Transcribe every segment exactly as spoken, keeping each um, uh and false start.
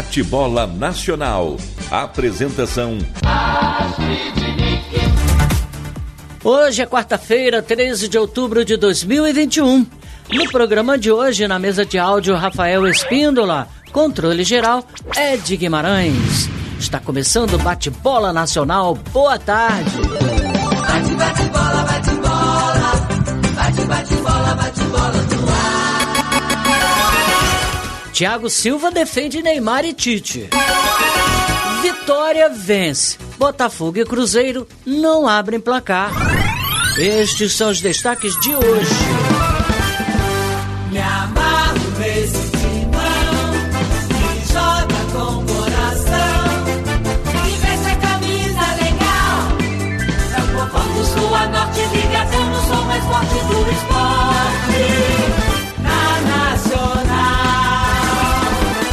Bate-bola Nacional. Apresentação: Hoje é quarta-feira, treze de outubro de dois mil e vinte e um. No programa de hoje, na mesa de áudio, Rafael Espíndola. Controle geral, Ed Guimarães. Está começando o Bate-bola Nacional. Boa tarde. Bate, bate, bola, bate, bola. Bate, bate, bola, bate, bola no ar. Thiago Silva defende Neymar e Tite. Vitória vence. Botafogo e Cruzeiro não abrem placar. Estes são os destaques de hoje. Me amarro nesse timão que joga com coração e veste a camisa legal. É o povão do sul a norte, ligação, o som mais forte do esporte. Na Nacional,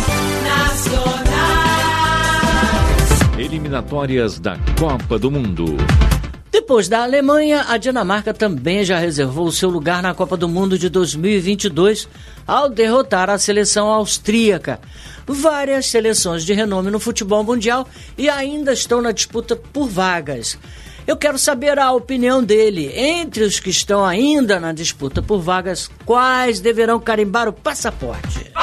Nacional. Eliminatórias da Copa do Mundo. Depois da Alemanha, a Dinamarca também já reservou o seu lugar na Copa do Mundo de dois mil e vinte e dois ao derrotar a seleção austríaca. Várias seleções de renome no futebol mundial e ainda estão na disputa por vagas. Eu quero saber a opinião dele. Entre os que estão ainda na disputa por vagas, quais deverão carimbar o passaporte?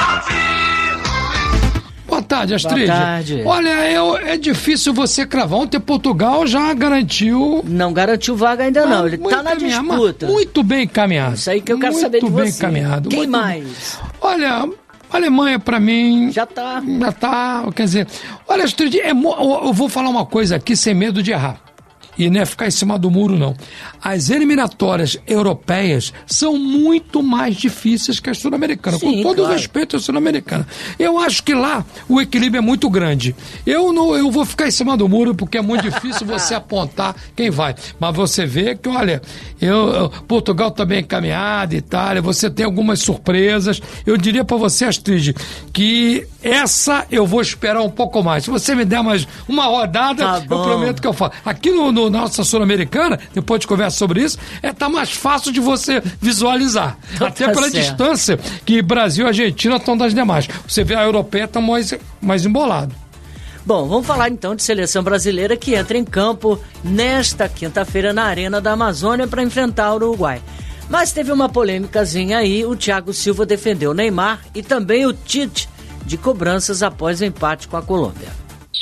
Boa tarde, Astrid. Boa tarde. Olha, eu, é difícil você cravar. Ontem Portugal já garantiu... Não garantiu vaga ainda não, ele está na disputa. Muito bem encaminhado. Isso aí que eu quero muito saber de você. Muito bem encaminhado. Quem muito... mais? Olha, a Alemanha pra mim... Já tá. Já tá, quer dizer... Olha, Astrid, é, eu vou falar uma coisa aqui sem medo de errar. E não é ficar em cima do muro, não. As eliminatórias europeias são muito mais difíceis que as sul-americanas. Com todo claro. o respeito à sul-americana. Eu acho que lá o equilíbrio é muito grande. Eu não, eu vou ficar em cima do muro porque é muito difícil você apontar quem vai. Mas você vê que, olha, eu, eu, Portugal tá bem encaminhado, Itália, você tem algumas surpresas. Eu diria para você, Astrid, que essa eu vou esperar um pouco mais. Se você me der mais uma rodada, tá eu prometo que eu faço. Aqui no, no nossa sul-americana, depois de conversa sobre isso, é tá mais fácil de você visualizar. Tá Até pela certo. distância que Brasil e Argentina estão das demais. Você vê a europeia tá mais, mais embolado. Bom, vamos falar então de seleção brasileira que entra em campo nesta quinta-feira na Arena da Amazônia para enfrentar o Uruguai. Mas teve uma polêmicazinha aí, o Thiago Silva defendeu o Neymar e também o Tite de cobranças após o empate com a Colômbia.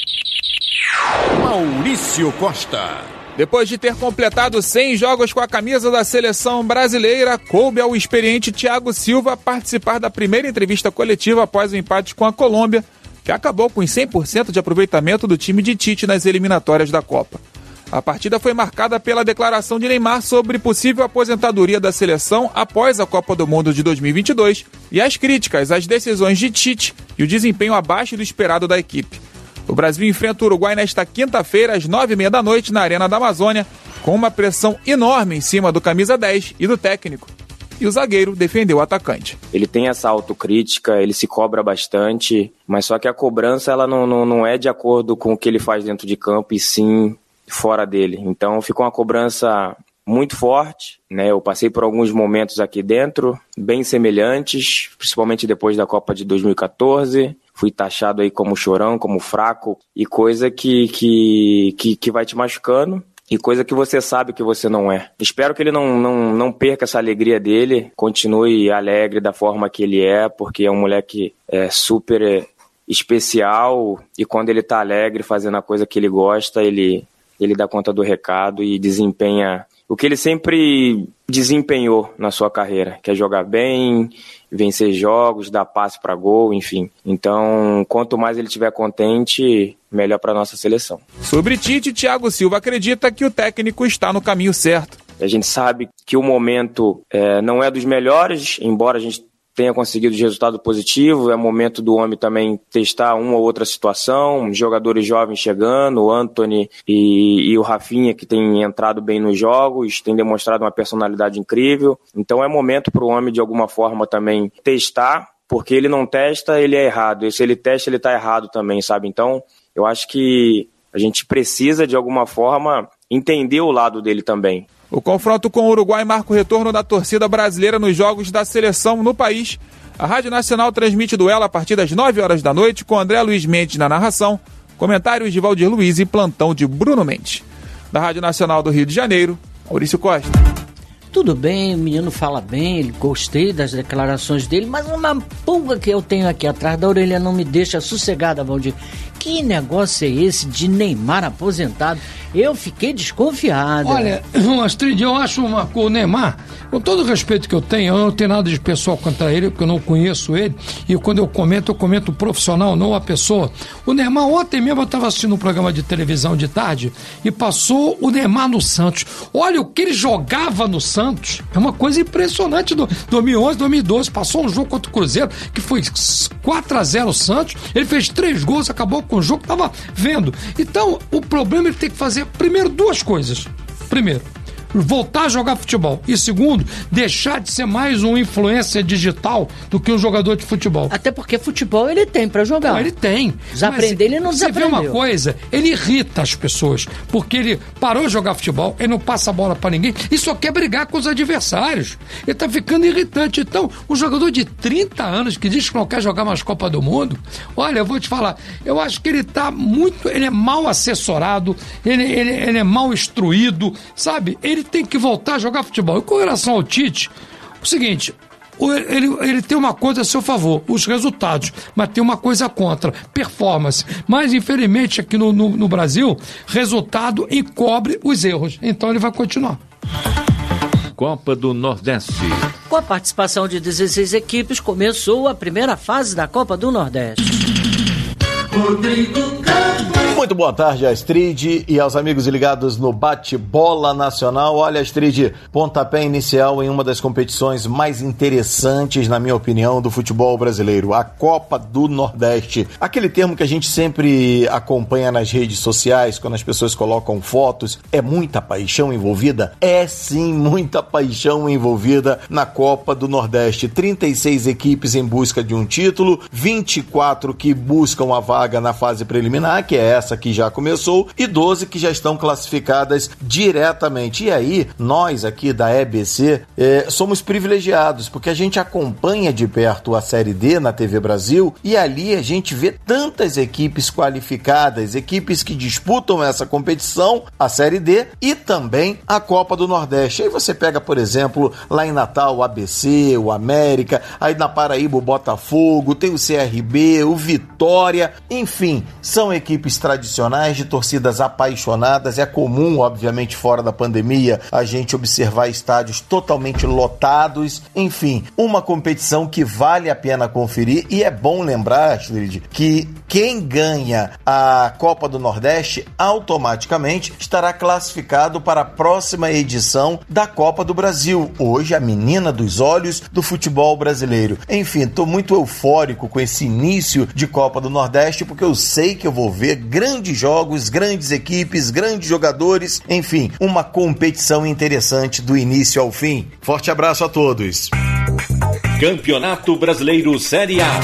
Maurício Costa. Depois de ter completado cem jogos com a camisa da seleção brasileira, coube ao experiente Thiago Silva participar da primeira entrevista coletiva após o empate com a Colômbia, que acabou com cem por cento de aproveitamento do time de Tite nas eliminatórias da Copa. A partida foi marcada pela declaração de Neymar sobre possível aposentadoria da seleção após a Copa do Mundo de dois mil e vinte e dois e as críticas às decisões de Tite e o desempenho abaixo do esperado da equipe. O Brasil enfrenta o Uruguai nesta quinta-feira, às nove e meia da noite, na Arena da Amazônia, com uma pressão enorme em cima do camisa dez e do técnico. E o zagueiro defendeu o atacante. Ele tem essa autocrítica, ele se cobra bastante, mas só que a cobrança ela não, não, não é de acordo com o que ele faz dentro de campo, e sim fora dele. Então ficou uma cobrança muito forte, né? Eu passei por alguns momentos aqui dentro, bem semelhantes, principalmente depois da Copa de dois mil e catorze. Fui taxado aí como chorão, como fraco, e coisa que, que, que, que vai te machucando, e coisa que você sabe que você não é. Espero que ele não, não, não perca essa alegria dele, continue alegre da forma que ele é, porque é um moleque é, super especial, e quando ele tá alegre, fazendo a coisa que ele gosta, ele, ele dá conta do recado e desempenha o que ele sempre desempenhou na sua carreira, que é jogar bem, vencer jogos, dar passe para gol, enfim. Então, quanto mais ele estiver contente, melhor para nossa seleção. Sobre Tite, Thiago Silva acredita que o técnico está no caminho certo. A gente sabe que o momento é, não é dos melhores, embora a gente tenha conseguido resultado positivo, é momento do homem também testar uma ou outra situação, jogadores jovens chegando, o Antony e, e o Rafinha, que tem entrado bem nos jogos, tem demonstrado uma personalidade incrível, então é momento para o homem de alguma forma também testar, porque ele não testa, ele é errado, e se ele testa, ele está errado também, sabe? Então eu acho que a gente precisa de alguma forma entender o lado dele também. O confronto com o Uruguai marca o retorno da torcida brasileira nos jogos da seleção no país. A Rádio Nacional transmite o duelo a partir das nove horas da noite, com André Luiz Mendes na narração, comentários de Valdir Luiz e plantão de Bruno Mendes. Da Rádio Nacional do Rio de Janeiro, Maurício Costa. Tudo bem, o menino fala bem, gostei das declarações dele, mas uma pulga que eu tenho aqui atrás da orelha não me deixa sossegada, Valdir. Que negócio é esse de Neymar aposentado? Eu fiquei desconfiado. Olha, Astrid, eu acho uma coisa, o Neymar, com todo o respeito que eu tenho, eu não tenho nada de pessoal contra ele, porque eu não conheço ele, e quando eu comento, eu comento profissional, não a pessoa. O Neymar, ontem mesmo eu estava assistindo um programa de televisão de tarde, e passou o Neymar no Santos. Olha o que ele jogava no Santos, é uma coisa impressionante, do dois mil e onze, dois mil e doze, passou um jogo contra o Cruzeiro, que foi quatro a zero o Santos, ele fez três gols, acabou com o jogo, estava vendo. Então, o problema é ele tem que fazer primeiro duas coisas. Primeiro, voltar a jogar futebol. E segundo, deixar de ser mais um influencer digital do que um jogador de futebol. Até porque futebol ele tem pra jogar. Não, ele tem. Desaprender ele não desaprendeu. Você vê uma coisa, ele irrita as pessoas, porque ele parou de jogar futebol, ele não passa a bola pra ninguém e só quer brigar com os adversários. Ele tá ficando irritante. Então, um jogador de trinta anos que diz que não quer jogar mais Copa do Mundo, olha, eu vou te falar, eu acho que ele tá muito, ele é mal assessorado, ele, ele, ele é mal instruído, sabe? Ele tem que voltar a jogar futebol. E com relação ao Tite, o seguinte, ele, ele tem uma coisa a seu favor, os resultados, mas tem uma coisa contra, performance. Mas, infelizmente, aqui no, no, no Brasil, resultado encobre os erros. Então ele vai continuar. Copa do Nordeste. Com a participação de dezesseis equipes, começou a primeira fase da Copa do Nordeste. Rodrigo Campos. Muito boa tarde, Astrid, e aos amigos ligados no Bate-Bola Nacional. Olha, Astrid, pontapé inicial em uma das competições mais interessantes, na minha opinião, do futebol brasileiro, a Copa do Nordeste. Aquele termo que a gente sempre acompanha nas redes sociais, quando as pessoas colocam fotos, é muita paixão envolvida? É sim, muita paixão envolvida na Copa do Nordeste. trinta e seis equipes em busca de um título, vinte e quatro que buscam a vaga na fase preliminar, que é essa que já começou, e doze que já estão classificadas diretamente. E aí, nós aqui da E B C eh, somos privilegiados, porque a gente acompanha de perto a Série D na T V Brasil, e ali a gente vê tantas equipes qualificadas, equipes que disputam essa competição, a Série D, e também a Copa do Nordeste. Aí você pega, por exemplo, lá em Natal o A B C, o América, aí na Paraíba o Botafogo, tem o C R B, o Vitória, enfim, são equipes tradicionais, de torcidas apaixonadas. É comum, obviamente, fora da pandemia, a gente observar estádios totalmente lotados. Enfim, uma competição que vale a pena conferir, e é bom lembrar, Astrid, que quem ganha a Copa do Nordeste automaticamente estará classificado para a próxima edição da Copa do Brasil, hoje a menina dos olhos do futebol brasileiro. Enfim, estou muito eufórico com esse início de Copa do Nordeste, porque eu sei que eu vou ver grandes jogos, grandes equipes, grandes jogadores, enfim, uma competição interessante do início ao fim. Forte abraço a todos. Campeonato Brasileiro Série A.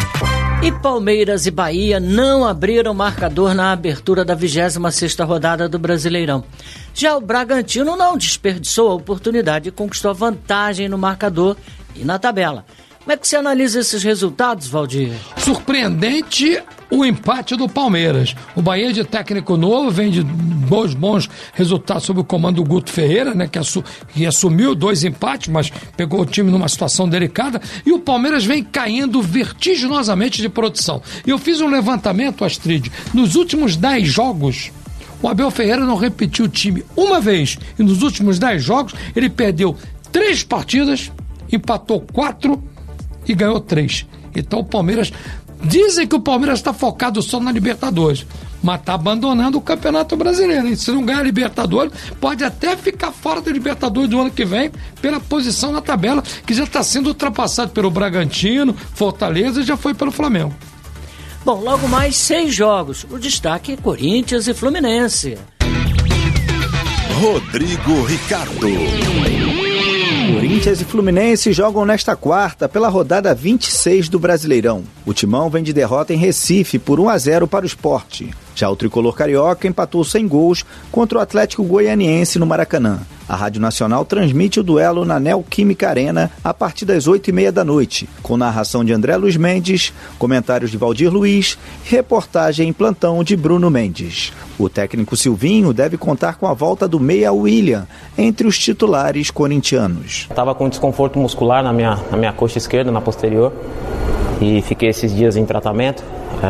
E Palmeiras e Bahia não abriram marcador na abertura da vigésima sexta rodada do Brasileirão. Já o Bragantino não desperdiçou a oportunidade e conquistou vantagem no marcador e na tabela. Como é que você analisa esses resultados, Valdir? Surpreendente o empate do Palmeiras. O Bahia, de técnico novo, vem de dois bons resultados sob o comando do Guto Ferreira, né, que, assu- que assumiu dois empates, mas pegou o time numa situação delicada. E o Palmeiras vem caindo vertiginosamente de produção. E eu fiz um levantamento, Astrid, nos últimos dez jogos, o Abel Ferreira não repetiu o time uma vez. E nos últimos dez jogos, ele perdeu três partidas, empatou quatro e ganhou três. Então o Palmeiras... Dizem que o Palmeiras está focado só na Libertadores, mas está abandonando o Campeonato Brasileiro. Hein? Se não ganhar a Libertadores, pode até ficar fora da Libertadores do ano que vem pela posição na tabela, que já está sendo ultrapassado pelo Bragantino, Fortaleza e já foi pelo Flamengo. Bom, logo mais seis jogos. O destaque é Corinthians e Fluminense. Rodrigo Ricardo. Corinthians e Fluminense jogam nesta quarta pela rodada vinte e seis do Brasileirão. O Timão vem de derrota em Recife por um a zero para o Sport. Já o tricolor carioca empatou sem gols contra o Atlético Goianiense no Maracanã. A Rádio Nacional transmite o duelo na Neoquímica Arena a partir das oito e meia da noite, com narração de André Luiz Mendes, comentários de Valdir Luiz e reportagem em plantão de Bruno Mendes. O técnico Silvinho deve contar com a volta do meia William entre os titulares corintianos. Estava com desconforto muscular na minha, na minha coxa esquerda, na posterior, e fiquei esses dias em tratamento,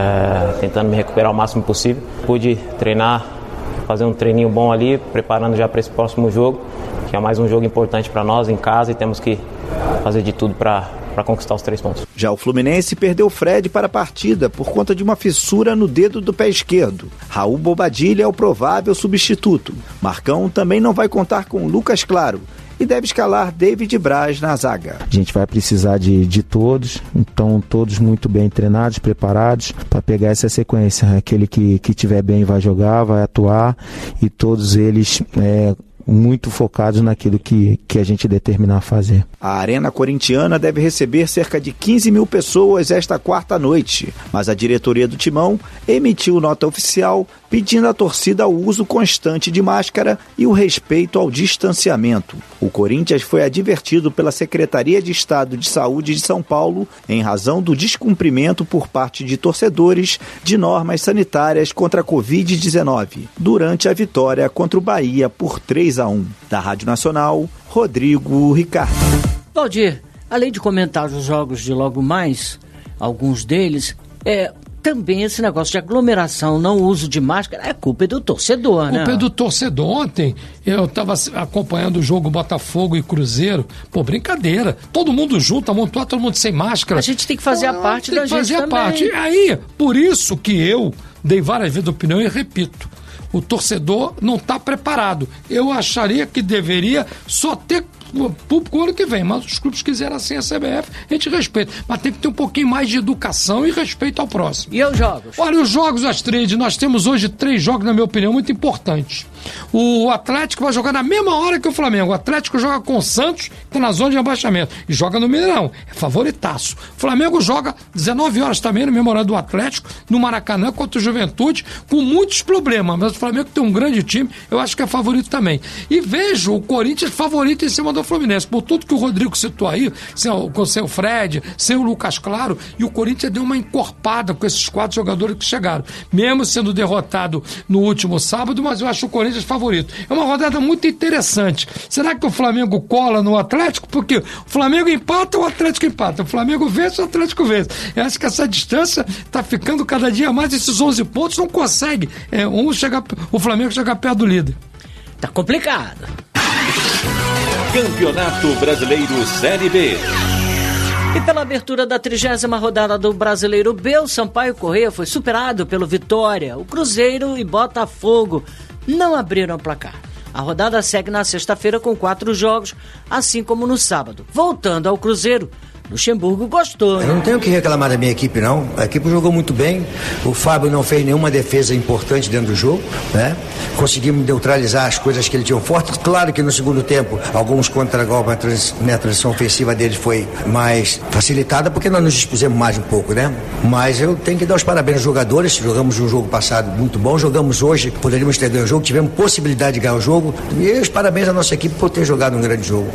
é, tentando me recuperar o máximo possível. Pude treinar, fazer um treininho bom ali, preparando já para esse próximo jogo, que é mais um jogo importante para nós em casa, e temos que fazer de tudo para para conquistar os três pontos. Já o Fluminense perdeu o Fred para a partida por conta de uma fissura no dedo do pé esquerdo. Raul Bobadilha é o provável substituto. Marcão também não vai contar com Lucas Claro e deve escalar David Braz na zaga. A gente vai precisar de, de todos, então todos muito bem treinados, preparados para pegar essa sequência. Aquele que que tiver bem vai jogar, vai atuar, e todos eles é, muito focados naquilo que, que a gente determinar a fazer. A Arena Corintiana deve receber cerca de quinze mil pessoas esta quarta noite, mas a diretoria do Timão emitiu nota oficial pedindo à torcida o uso constante de máscara e o respeito ao distanciamento. O Corinthians foi advertido pela Secretaria de Estado de Saúde de São Paulo em razão do descumprimento por parte de torcedores de normas sanitárias contra a covid dezenove, durante a vitória contra o Bahia por três a um. Da Rádio Nacional, Rodrigo Ricardo. Valdir, além de comentar os jogos de logo mais, alguns deles, é... também esse negócio de aglomeração, não uso de máscara, é culpa do torcedor, né? Culpa do torcedor. Ontem eu estava acompanhando o jogo Botafogo e Cruzeiro. Pô, brincadeira. Todo mundo junto, amontoar todo mundo sem máscara. A gente tem que fazer Pô, a parte da gente Tem que fazer a também. parte. E aí, por isso que eu dei várias vezes opinião e repito. O torcedor não está preparado. Eu acharia que deveria só ter público ano que vem, mas os clubes quiseram assim a C B F, a gente respeita. Mas tem que ter um pouquinho mais de educação e respeito ao próximo. E os jogos? Olha, os jogos, Astrid, nós temos hoje três jogos, na minha opinião, muito importantes. O Atlético vai jogar na mesma hora que o Flamengo. O Atlético joga com o Santos, que está na zona de abaixamento, e joga no Mineirão, é favoritaço. O Flamengo joga dezenove horas também, no mesmo horário do Atlético, no Maracanã, contra o Juventude, com muitos problemas, mas o Flamengo tem um grande time, eu acho que é favorito também. E vejo o Corinthians favorito em cima do Fluminense, por tudo que o Rodrigo citou aí, sem o, com sem o Fred, sem o Lucas Claro, e o Corinthians deu uma encorpada com esses quatro jogadores que chegaram, mesmo sendo derrotado no último sábado, mas eu acho o Corinthians favorito. É uma rodada muito interessante. Será que o Flamengo cola no Atlético? Porque o Flamengo empata, o Atlético empata. O Flamengo vence, o Atlético vence. Eu acho que essa distância está ficando cada dia mais, esses onze pontos não consegue é, um chegar, o Flamengo chegar perto do líder. Tá complicado. Campeonato Brasileiro Série B. E pela abertura da trigésima rodada do Brasileiro B, o Sampaio Corrêa foi superado pelo Vitória. O Cruzeiro e Botafogo não abriram o placar. A rodada segue na sexta-feira com quatro jogos, assim como no sábado. Voltando ao Cruzeiro, Luxemburgo gostou. Eu não tenho o que reclamar da minha equipe, não. A equipe jogou muito bem. O Fábio não fez nenhuma defesa importante dentro do jogo, né? Conseguimos neutralizar as coisas que ele tinha fortes. Claro que no segundo tempo, alguns contra-golpes, a, trans, a transição ofensiva deles foi mais facilitada, porque nós nos dispusemos mais um pouco, né? Mas eu tenho que dar os parabéns aos jogadores. Jogamos um jogo passado muito bom. Jogamos hoje, poderíamos ter ganho o jogo. Tivemos possibilidade de ganhar o jogo. E os parabéns à nossa equipe por ter jogado um grande jogo.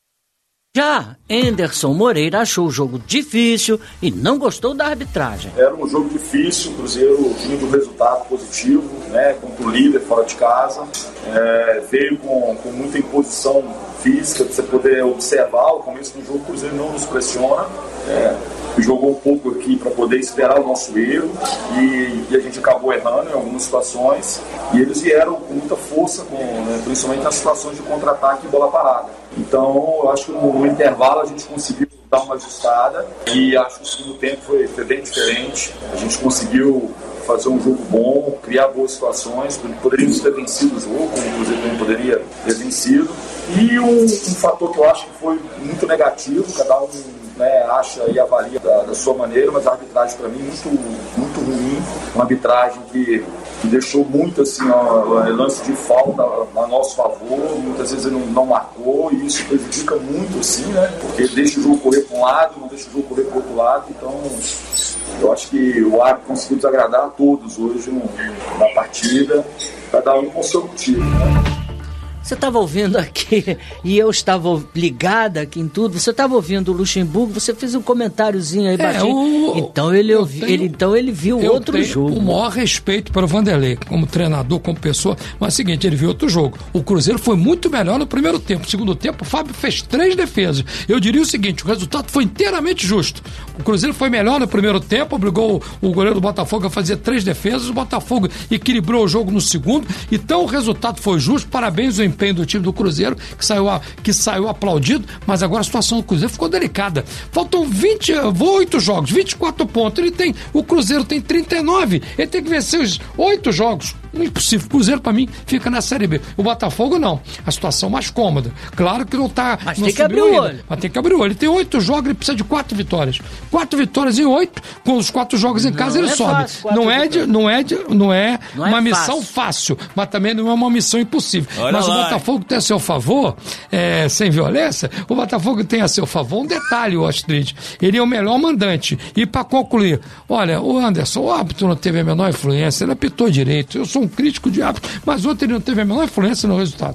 Já Anderson Moreira achou o jogo difícil e não gostou da arbitragem. Era um jogo difícil, o Cruzeiro tinha um resultado positivo, né, contra o líder fora de casa. É, veio com, com muita imposição física, para você poder observar o começo do jogo. O Cruzeiro não nos pressiona, é, jogou um pouco aqui para poder esperar o nosso erro e, e a gente acabou errando em algumas situações. E eles vieram com muita força, com, né, principalmente nas situações de contra-ataque e bola parada. Então, eu acho que no, no intervalo a gente conseguiu dar uma ajustada e acho que o segundo tempo foi, foi bem diferente. A gente conseguiu fazer um jogo bom, criar boas situações. Poderíamos ter vencido o jogo, como o Cruzeiro também poderia ter vencido. E um, um fator que eu acho que foi muito negativo, cada um, né, acha e avalia da, da sua maneira, mas a arbitragem para mim muito, muito ruim, uma arbitragem que, que deixou muito assim, ó, lance de falta a nosso favor, muitas vezes ele não, não marcou e isso prejudica muito assim, né, porque deixa o jogo correr para um lado, não deixa o jogo correr para o outro lado, então Eu acho que o árbitro conseguiu desagradar a todos hoje no, na partida, cada um com o seu motivo, né? Você estava ouvindo aqui, e eu estava ligada aqui em tudo, você estava ouvindo o Luxemburgo, você fez um comentáriozinho aí, É, baixinho. o- então, ele, eu ouvi, tenho- ele, então ele viu Eu outro tenho jogo. o maior respeito para o Vanderlei, como treinador, como pessoa. Mas é o seguinte, ele viu outro jogo. O Cruzeiro foi muito melhor no primeiro tempo. No segundo tempo, o Fábio fez três defesas. Eu diria o seguinte, o resultado foi inteiramente justo. O Cruzeiro foi melhor no primeiro tempo, obrigou o, o goleiro do Botafogo a fazer três defesas. O Botafogo equilibrou o jogo no segundo. Então, o resultado foi justo. Parabéns ao empenho do time do Cruzeiro, que saiu, a, que saiu aplaudido. Mas agora a situação do Cruzeiro ficou delicada. Faltam vinte, oito jogos, vinte e quatro pontos. Ele tem, o Cruzeiro tem trinta e nove. Ele tem que vencer os oito jogos. Impossível. O Cruzeiro, pra mim, fica na Série B. O Botafogo, não. A situação mais cômoda. Claro que não tá... Mas não tem que subiu abrir o ainda. olho. Mas tem que abrir o olho. Ele tem oito jogos, ele precisa de quatro vitórias. Quatro vitórias em oito, com os quatro jogos em casa, Não ele é sobe. fácil, quatro Não é, de, não, é de, não é Não é uma missão fácil. fácil, mas também não é uma missão impossível. Olha mas lá, o Botafogo tem a seu favor, é, sem violência, o Botafogo tem a seu favor um detalhe, o Astrid. Ele é o melhor mandante. E para concluir, olha, o Anderson, o árbitro não teve a menor influência, ele apitou direito. Eu sou um crítico de árbitro, mas ontem ele não teve a menor influência no resultado.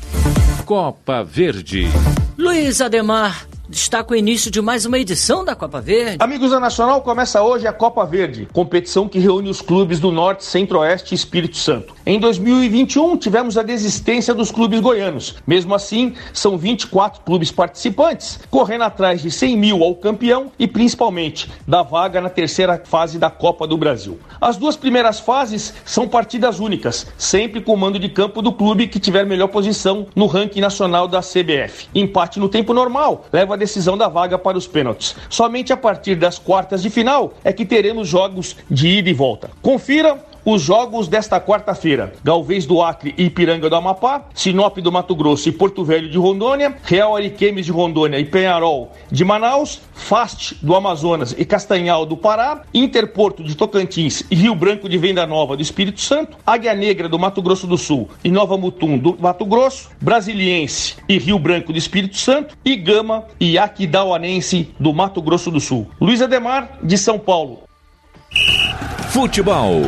Copa Verde. Luiz Ademar destaca o início de mais uma edição da Copa Verde. Amigos da Nacional, começa hoje a Copa Verde, competição que reúne os clubes do Norte, Centro-Oeste e Espírito Santo. Em dois mil e vinte e um, tivemos a desistência dos clubes goianos. Mesmo assim, são vinte e quatro clubes participantes, correndo atrás de cem mil ao campeão e, principalmente, da vaga na terceira fase da Copa do Brasil. As duas primeiras fases são partidas únicas, sempre com o mando de campo do clube que tiver melhor posição no ranking nacional da C B F. Empate no tempo normal leva a decisão da vaga para os pênaltis. Somente a partir das quartas de final é que teremos jogos de ida e volta. Confira os jogos desta quarta-feira: Galvez do Acre e Ipiranga do Amapá, Sinop do Mato Grosso e Porto Velho de Rondônia, Real Ariquemes de Rondônia e Penharol de Manaus, Fast do Amazonas e Castanhal do Pará, Interporto de Tocantins e Rio Branco de Venda Nova do Espírito Santo, Águia Negra do Mato Grosso do Sul e Nova Mutum do Mato Grosso, Brasiliense e Rio Branco do Espírito Santo e Gama e Aquidauanense do Mato Grosso do Sul. Luiz Ademar, de São Paulo. Futebol.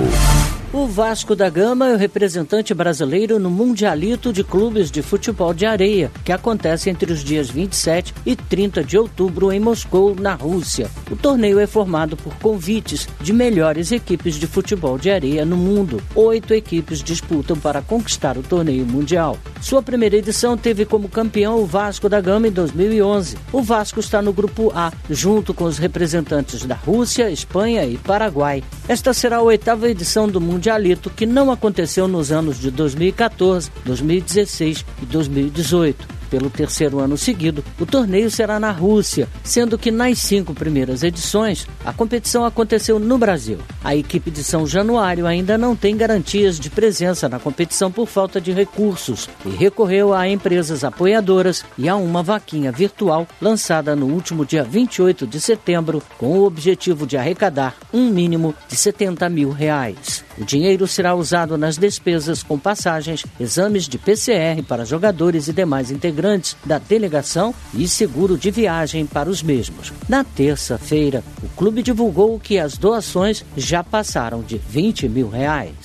O Vasco da Gama é o representante brasileiro no Mundialito de Clubes de Futebol de Areia, que acontece entre os dias vinte e sete e trinta de outubro em Moscou, na Rússia. O torneio é formado por convites de melhores equipes de futebol de areia no mundo. Oito equipes disputam para conquistar o torneio mundial. Sua primeira edição teve como campeão o Vasco da Gama em dois mil e onze. O Vasco está no grupo A, junto com os representantes da Rússia, Espanha e Paraguai. Esta será a oitava edição do Mundialito, que não aconteceu nos anos de dois mil e quatorze, dois mil e dezesseis e dois mil e dezoito. Pelo terceiro ano seguido, o torneio será na Rússia, sendo que nas cinco primeiras edições, a competição aconteceu no Brasil. A equipe de São Januário ainda não tem garantias de presença na competição por falta de recursos e recorreu a empresas apoiadoras e a uma vaquinha virtual lançada no último dia vinte e oito de setembro, com o objetivo de arrecadar um mínimo de setenta mil reais. O dinheiro será usado nas despesas com passagens, exames de P C R para jogadores e demais integrantes da delegação e seguro de viagem para os mesmos. Na terça-feira, o clube divulgou que as doações já passaram de vinte mil reais.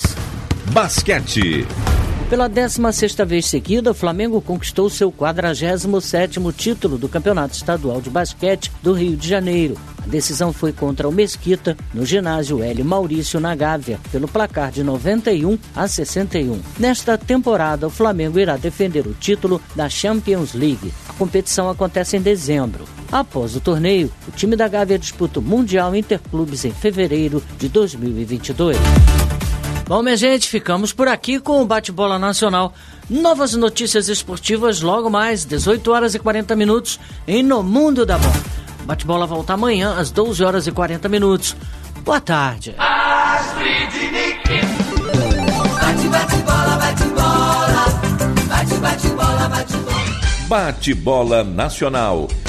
Basquete. Pela décima sexta vez seguida, o Flamengo conquistou seu quadragésimo sétimo título do Campeonato Estadual de Basquete do Rio de Janeiro. A decisão foi contra o Mesquita, no ginásio L. Maurício na Gávea, pelo placar de noventa e um a sessenta e um. Nesta temporada, o Flamengo irá defender o título da Champions League. A competição acontece em dezembro. Após o torneio, o time da Gávea disputa o Mundial Interclubes em fevereiro de dois mil e vinte e dois. Bom, minha gente, ficamos por aqui com o Bate-Bola Nacional. Novas notícias esportivas logo mais, dezoito horas e quarenta minutos, em No Mundo da Bola. O Bate-Bola volta amanhã às doze horas e quarenta minutos. Boa tarde. Bate, bate, bola, bate, bola. Bate, bate, bola, bate, bola. Bate-Bola Nacional.